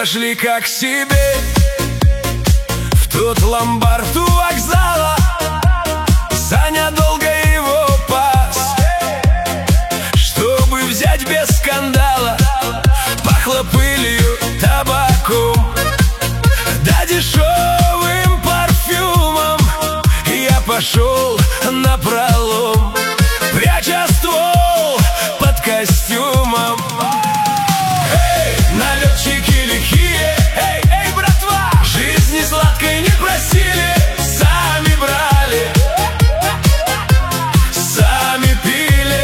зашли как к себе в тот ломбард у вокзала. Саня долго его пас, чтобы взять без скандала. Пахло пылью, табаком, да дешевым парфюмом. Я пошел напролом, пряча ствол под костюмом. Эй, налетчики лихие, эй, эй, братва, жизни сладкой не просили, сами брали, сами пили.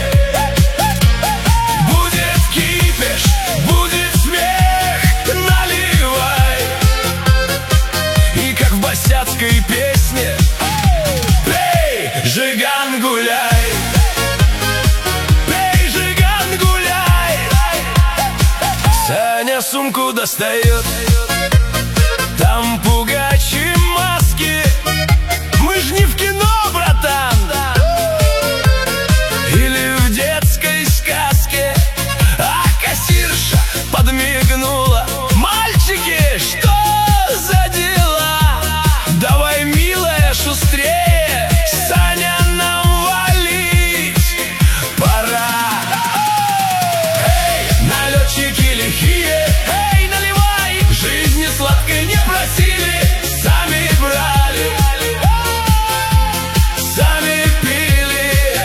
Будет кипиш, будет смех, наливай. И как в босяцкой песне: пей, жиган, гуляй. Саня сумку достает, там пугачи маски. Мы ж не в кино, братан, или в детской сказке. А кассирша подмигнула: мальчики, что за дела? Давай, милая, шустрее, Саня, нам валить пора. Эй, налетчики лихие, эй, наливай. Жизни сладкой не просили, сами брали, сами пили.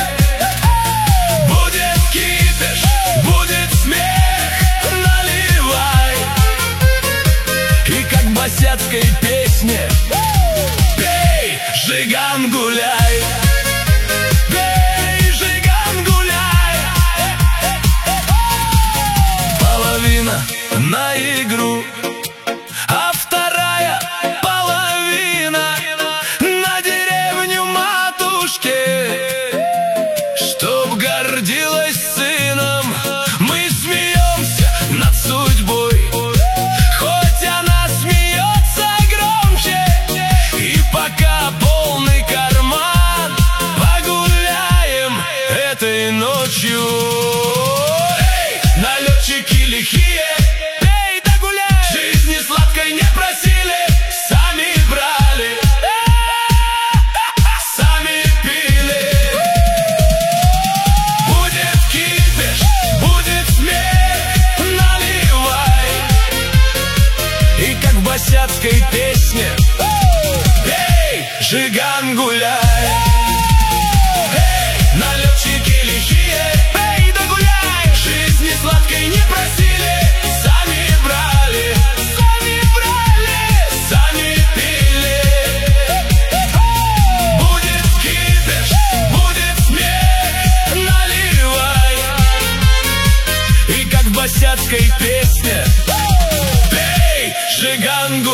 Будет кипиш, будет смех, наливай. И как в босяцкой песне: пей, жиган, гуляй. Пей, жиган, гуляй. Половина на игру, а вторая половина на деревню матушки, чтоб гордилась сыном. Мы смеемся над судьбой, хоть она смеется громче. И пока полный карман, погуляем этой ночью. Эй, налетчики лихие, пей да гуляй. Жизни сладкой не просили, сами брали, сами пили. Будет кипиш, будет смех, наливай. И как в босяцкой песне: пей, жиган, гуляй. Эй, налетчики лихие, пей да гуляй. Жизни сладкой не просили, сами брали, сами пили. Будет кипиш, будет смех, наливай. И как в босяцкой песне: пей, жиган, гуляй.